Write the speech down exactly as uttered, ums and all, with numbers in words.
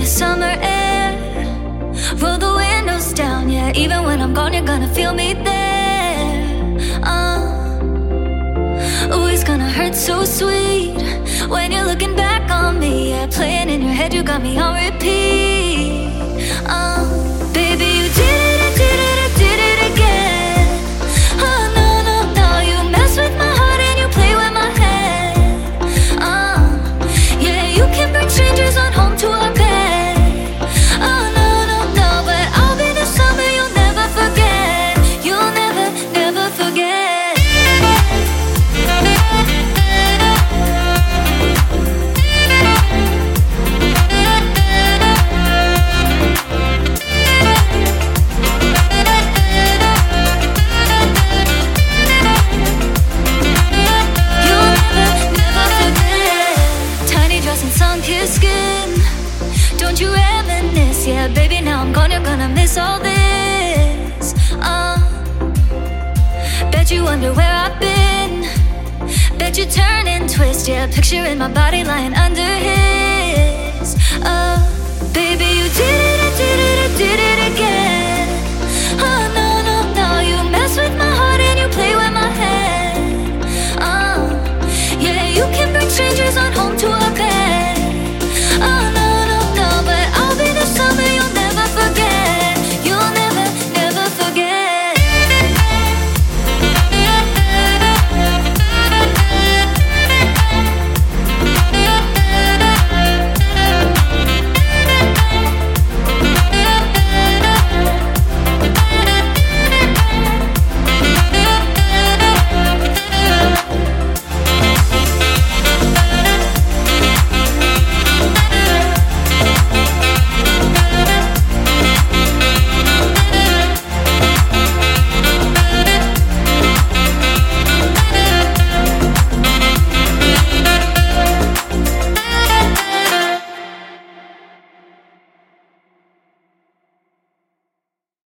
the summer air. Roll the windows down, yeah. Even when I'm gone, you're gonna feel me there. Uh, oh, it's gonna hurt so sweet when you're looking back on me, yeah. Playing in your head, you got me on repeat. Uh, baby, you did it, and did it, and did it again. Oh no, no, no, you mess with my heart and you play with my head. Uh, yeah, you can bring strangers on home to our bed. Oh no, no, no, but I'll be the summer you'll never forget. You'll never, never forget. You'll never, never forget. Tiny dress and sun-kissed skin. Don't you reminisce, yeah, baby, now I'm gone, you're gonna miss all this. Uh, bet you wonder where I've been. Bet you turn and twist, yeah, picturing my body lying under